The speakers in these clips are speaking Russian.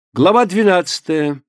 Глава 12.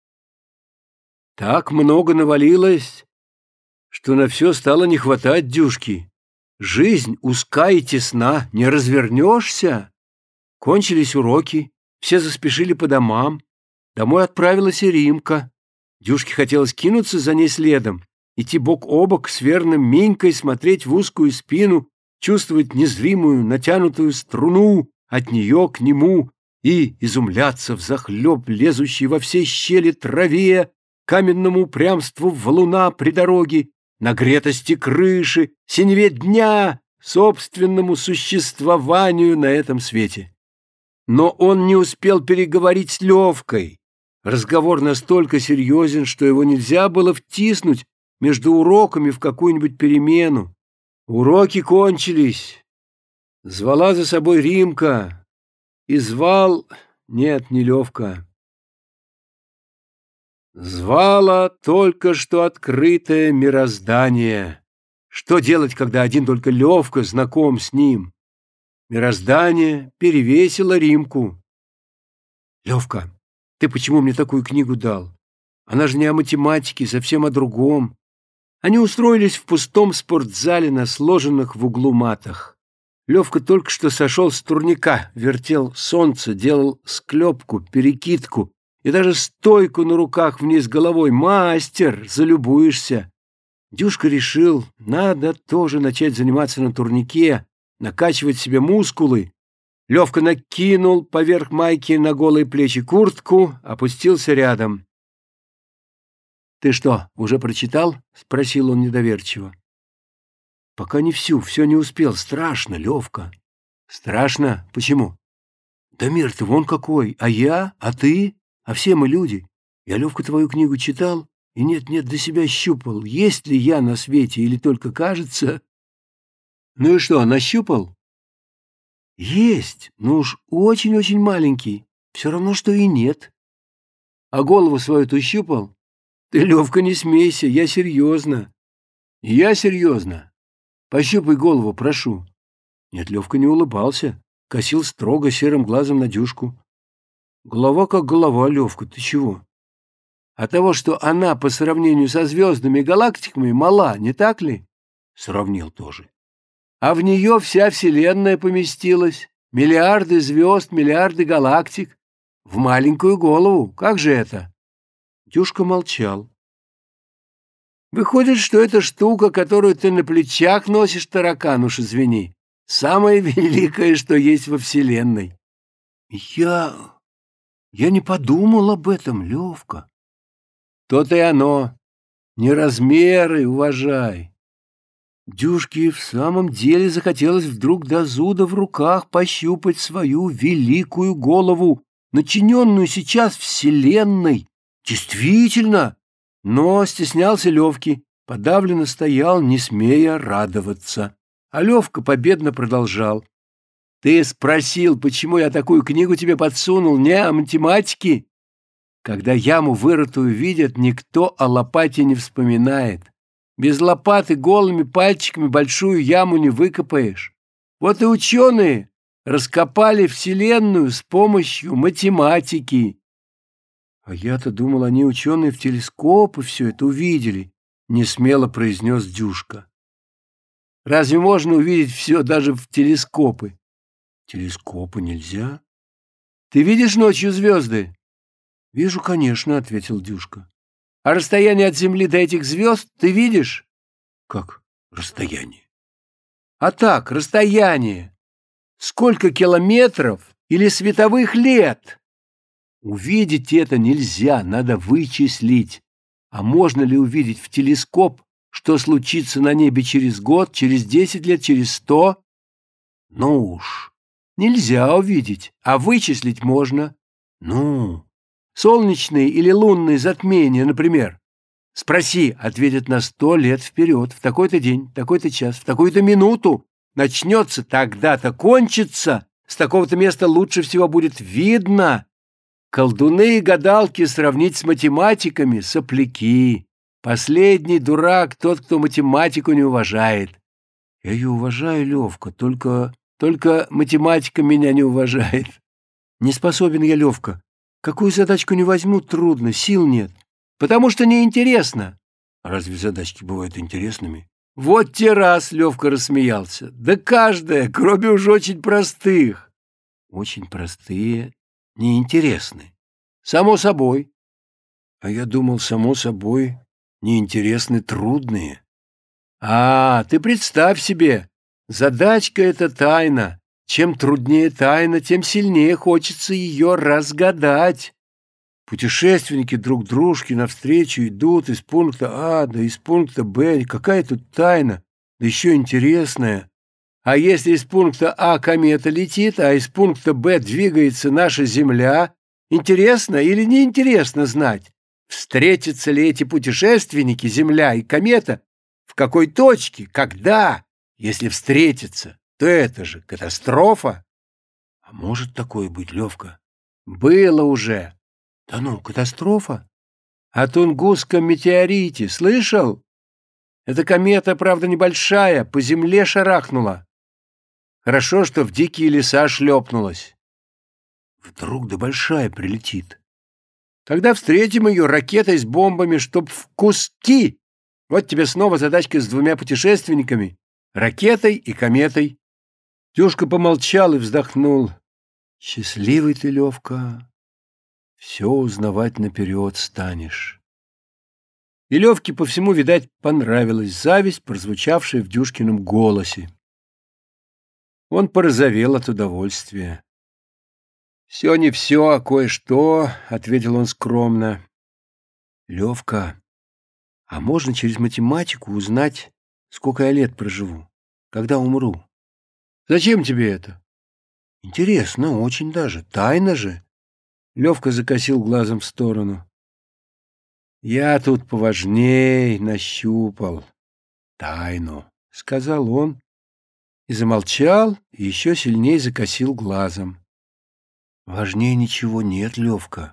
Так много навалилось, что на все стало не хватать дюжки. Жизнь узка и тесна, не развернешься. Кончились уроки, все заспешили по домам. Домой отправилась и Римка. Дюшке хотелось кинуться за ней следом, идти бок о бок с верным Минькой, смотреть в узкую спину, чувствовать незримую натянутую струну от нее к нему и изумляться взахлеб лезущей во все щели траве, каменному упрямству валуна при дороге, нагретости крыши, синеве дня, собственному существованию на этом свете. Но он не успел переговорить с Левкой. Разговор настолько серьезен, что его нельзя было втиснуть между уроками в какую-нибудь перемену. Уроки кончились. Звала за собой Римка. И звал... Нет, не Левка. Звало только что открытое мироздание. Что делать, когда один только Левка знаком с ним? Мироздание перевесило Римку. «Левка, ты почему мне такую книгу дал? Она же не о математике, совсем о другом». Они устроились в пустом спортзале на сложенных в углу матах. Левка только что сошел с турника, вертел солнце, делал склепку, перекидку и даже стойку на руках вниз головой. Мастер, залюбуешься. Дюшка решил, надо тоже начать заниматься на турнике, накачивать себе мускулы. Левка накинул поверх майки на голые плечи куртку, опустился рядом. «Ты что, уже прочитал?» — спросил он недоверчиво. «Пока не всю, все не успел. Страшно, Левка». «Страшно? Почему?» «Да мир-то вон какой. А я? А ты? А все мы люди. Я, Левка, твою книгу читал и нет-нет до себя щупал. Есть ли я на свете или только кажется?» «Ну и что, нащупал?» «Есть, но уж очень-очень маленький. Все равно, что и нет». «А голову свою ты щупал?» «Ты, Левка, не смейся, я серьезно». «Я серьезно. Пощупай голову, прошу». Нет, Левка не улыбался, косил строго серым глазом на Дюшку. «Голова как голова, Левка, ты чего?» «От того, что она по сравнению со звездами и галактиками мала, не так ли?» Сравнил тоже. «А в нее вся Вселенная поместилась. Миллиарды звезд, миллиарды галактик. В маленькую голову. Как же это?» Дюшка молчал. «Выходит, что эта штука, которую ты на плечах носишь, таракан, уж извини, самое великое, что есть во Вселенной». Я не подумал об этом, Левка». «То-то и оно. Не размеры уважай». Дюшке в самом деле захотелось вдруг до зуда в руках пощупать свою великую голову, начиненную сейчас Вселенной. Действительно! Но стеснялся Левки, подавленно стоял, не смея радоваться. А Левка победно продолжал. «Ты спросил, почему я такую книгу тебе подсунул, не о математике? Когда яму вырытую видят, никто о лопате не вспоминает. Без лопаты голыми пальчиками большую яму не выкопаешь. Вот и ученые раскопали Вселенную с помощью математики». «А я-то думал, они, ученые, в телескопы все это увидели», — несмело произнес Дюшка. «Разве можно увидеть все даже в телескопы?» «Телескопы нельзя». «Ты видишь ночью звезды?» «Вижу, конечно», — ответил Дюшка. «А расстояние от Земли до этих звезд ты видишь?» «Как расстояние?» «А так, расстояние. Сколько километров или световых лет?» «Увидеть это нельзя, надо вычислить. А можно ли увидеть в телескоп, что случится на небе через год, через 10 лет, через 100? Ну уж, нельзя увидеть, а вычислить можно. Ну, солнечные или лунные затмения, например. Спроси, ответят на 100 лет вперед, в такой-то день, такой-то час, в такую-то минуту. Начнется, тогда-то кончится, с такого-то места лучше всего будет видно. Колдуны и гадалки сравнить с математиками — сопляки. Последний дурак тот, кто математику не уважает». «Я ее уважаю, Левка, только математика меня не уважает. Не способен я, Левка. Какую задачку не возьму, трудно, сил нет. Потому что неинтересно. Разве задачки бывают интересными? Вот те раз, Левка рассмеялся. Да каждая, кроме уж очень простых. Очень простые, неинтересны. Само собой. А я думал, само собой, неинтересны трудные. А, ты представь себе, задачка — это тайна. Чем труднее тайна, тем сильнее хочется ее разгадать. Путешественники друг дружке навстречу идут из пункта А до из пункта Б. Какая тут тайна, да еще интересная. А если из пункта А комета летит, а из пункта Б двигается наша Земля, интересно или неинтересно знать, встретятся ли эти путешественники, Земля и комета, в какой точке, когда? Если встретятся, то это же катастрофа. А может такое быть, Левка? Было уже. Да ну, катастрофа? О Тунгусском метеорите слышал? Эта комета, правда, небольшая, по земле шарахнула. Хорошо, что в дикие леса шлепнулась. Вдруг да большая прилетит. Тогда встретим ее ракетой с бомбами, чтоб в куски. Вот тебе снова задачка с двумя путешественниками, ракетой и кометой. Дюшка помолчал и вздохнул. Счастливый ты, Левка. Все узнавать наперед станешь. И Левке по всему, видать, понравилась зависть, прозвучавшая в Дюшкином голосе. Он порозовел от удовольствия. «Все не все, а кое-что», — ответил он скромно. «Левка, а можно через математику узнать, сколько я лет проживу, когда умру? Зачем тебе это?» «Интересно, очень даже. Тайна же». Левка закосил глазом в сторону. «Я тут поважней нащупал тайну», — сказал он, и замолчал, и еще сильнее закосил глазом. «Важнее ничего нет, Левка.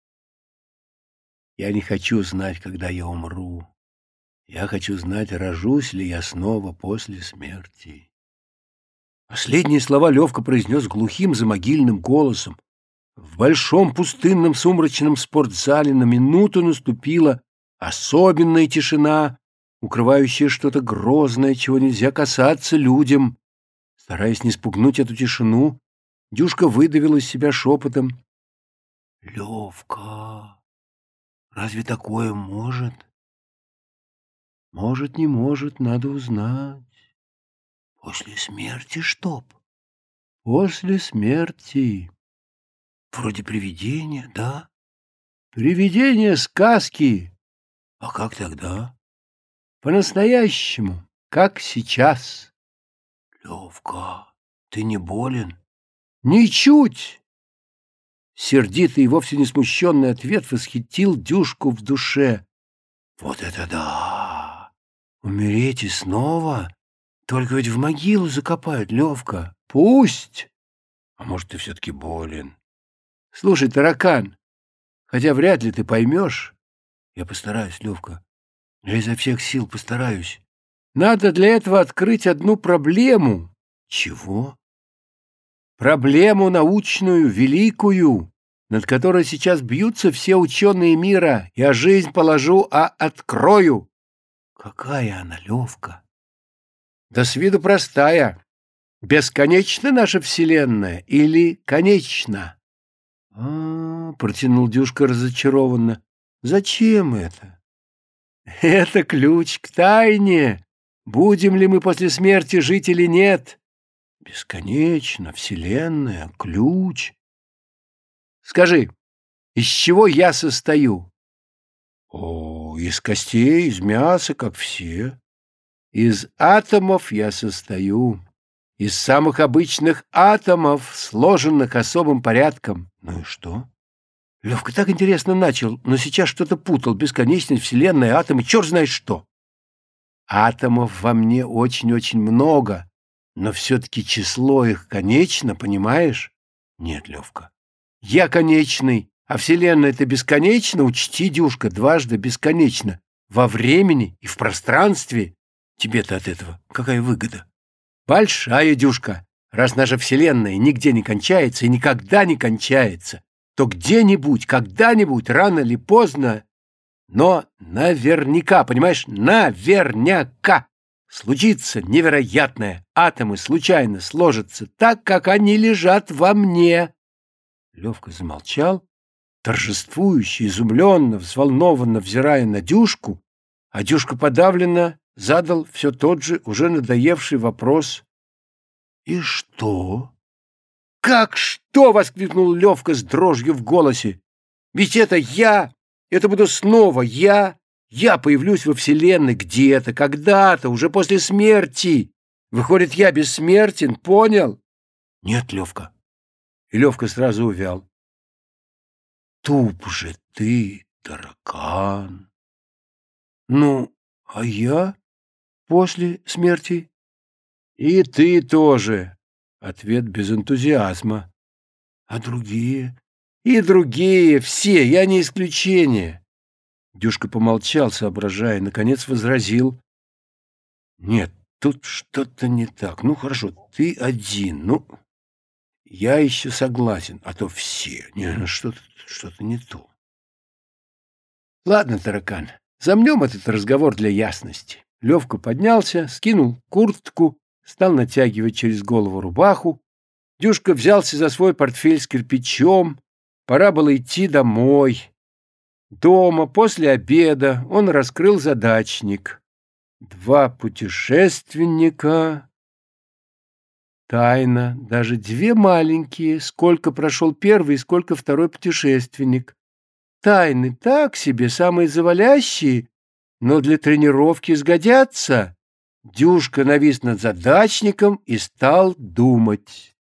Я не хочу знать, когда я умру. Я хочу знать, рожусь ли я снова после смерти». Последние слова Левка произнес глухим замогильным голосом. В большом пустынном сумрачном спортзале на минуту наступила особенная тишина, укрывающая что-то грозное, чего нельзя касаться людям. Стараясь не спугнуть эту тишину, Дюшка выдавил из себя шепотом: «Левка, разве такое может?» «Может, не может, надо узнать». «После смерти чтоб?» «После смерти». «Вроде привидения, да?» «Привидения сказки». «А как тогда?» «По-настоящему, как сейчас». «Левка, ты не болен?» «Ничуть!» Сердитый и вовсе не смущенный ответ восхитил Дюшку в душе. «Вот это да! Умереть и снова? Только ведь в могилу закопают, Левка. Пусть! А может, ты все-таки болен? Слушай, таракан, хотя вряд ли ты поймешь. Я постараюсь, Левка. Я изо всех сил постараюсь. Надо для этого открыть одну проблему». «Чего?» «Проблему научную, великую, над которой сейчас бьются все ученые мира. Я жизнь положу, а открою». «Какая она, Левка?» «Да с виду простая. Бесконечна наша Вселенная или конечна?» Протянул Дюшка разочарованно. «Зачем это?» «Это ключ к тайне. Будем ли мы после смерти жить или нет?» «Бесконечно, Вселенная, ключ». «Скажи, из чего я состою?» «О, из костей, из мяса, как все». «Из атомов я состою. Из самых обычных атомов, сложенных особым порядком». «Ну и что?» Левка так интересно начал, но сейчас что-то путал. Бесконечность, Вселенная, атомы, черт знает что. «Атомов во мне очень-очень много, но все-таки число их конечно, понимаешь?» «Нет, Левка. Я конечный, а Вселенная-то бесконечна, учти, Дюшка, дважды бесконечно. Во времени и в пространстве. Тебе-то от этого какая выгода?» «Большая, Дюшка, раз наша Вселенная нигде не кончается и никогда не кончается. то где-нибудь, когда-нибудь, рано или поздно, но наверняка, понимаешь, наверняка случится невероятное. Атомы случайно сложатся так, как они лежат во мне. Левка замолчал, торжествующе, изумленно, взволнованно взирая на Дюшку, а Дюшка подавленно задал все тот же, уже надоевший вопрос. «И что?» «Как что?» — воскликнул Левка с дрожью в голосе. «Ведь это я! Это буду снова я! Я появлюсь во Вселенной где-то, когда-то, уже после смерти! Выходит, я бессмертен, понял?» «Нет, Левка». И Левка сразу увял. «Туп же ты, таракан!» «Ну, а я после смерти?» «И ты тоже!» — ответ без энтузиазма. «А другие?» «И другие, все, я не исключение!» Дюшка помолчал, соображая, наконец возразил. «Нет, тут что-то не так. Ну, хорошо, ты один, ну, я еще согласен, а то все. Не, что-то не то». «Ладно, таракан, замнем этот разговор для ясности». Левка поднялся, скинул куртку, стал натягивать через голову рубаху. Дюшка взялся за свой портфель с кирпичом. Пора было идти домой. Дома, после обеда, он раскрыл задачник. 2 путешественника. Тайна. Даже 2 маленькие. Сколько прошел первый и сколько второй путешественник. Тайны так себе, самые завалящие, но для тренировки сгодятся. Дюшка навис над задачником и стал думать.